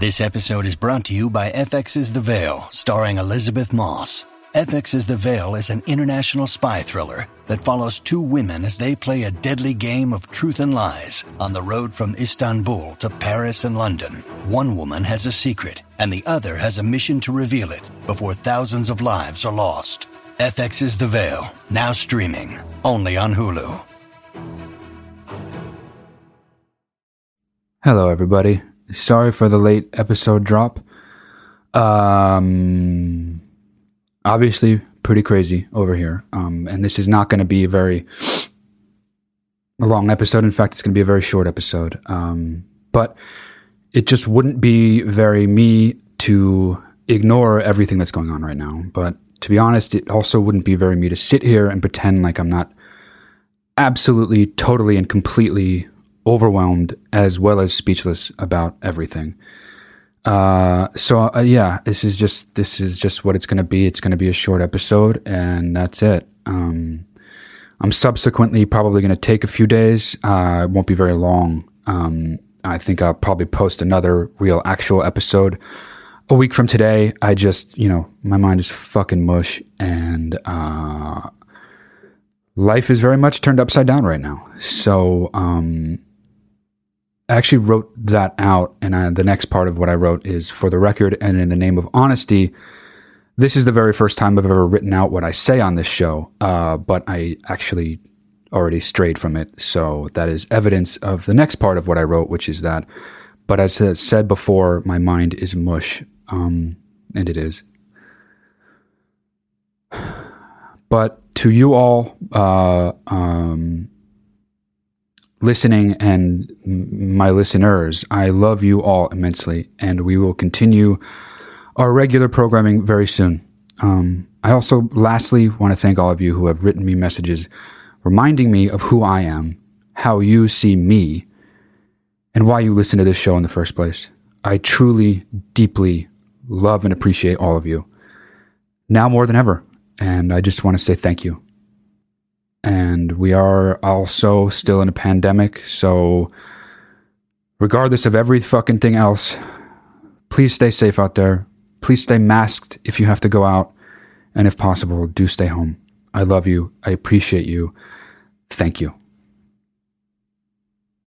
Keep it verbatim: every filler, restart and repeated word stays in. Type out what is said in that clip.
This episode is brought to you by F X's The Veil, starring Elizabeth Moss. F X's The Veil is an international spy thriller that follows two women as they play a deadly game of truth and lies on the road from Istanbul to Paris and London. One woman has a secret, and the other has a mission to reveal it before thousands of lives are lost. F X's The Veil, now streaming, only on Hulu. Hello, everybody. Sorry for the late episode drop. Um, obviously, pretty crazy over here. Um, and this is not going to be a very a long episode. In fact, it's going to be a very short episode. Um, but it just wouldn't be very me to ignore everything that's going on right now. But to be honest, it also wouldn't be very me to sit here and pretend like I'm not absolutely, totally, and completely overwhelmed as well as speechless about everything. Uh, so uh, yeah, this is just this is just what it's going to be. It's going to be a short episode, and that's it. Um, I'm subsequently probably going to take a few days. Uh, it won't be very long. Um, I think I'll probably post another real actual episode a week from today. I just, you know, my mind is fucking mush, and uh, life is very much turned upside down right now. So, um, I actually wrote that out, and I, the next part of what I wrote is, for the record and in the name of honesty, this is the very first time I've ever written out what I say on this show, uh, but I actually already strayed from it, so that is evidence of the next part of what I wrote, which is that, but as I said before, my mind is mush, um, and it is. But to you all, uh, um... listening and my listeners, I love you all immensely, and we will continue our regular programming very soon. Um, I also, lastly, want to thank all of you who have written me messages reminding me of who I am, how you see me, and why you listen to this show in the first place. I truly, deeply love and appreciate all of you, now more than ever, and I just want to say thank you. And we are also still in a pandemic, so regardless of every fucking thing else, please stay safe out there. Please stay masked if you have to go out, and if possible, do stay home. I love you. I appreciate you. Thank you.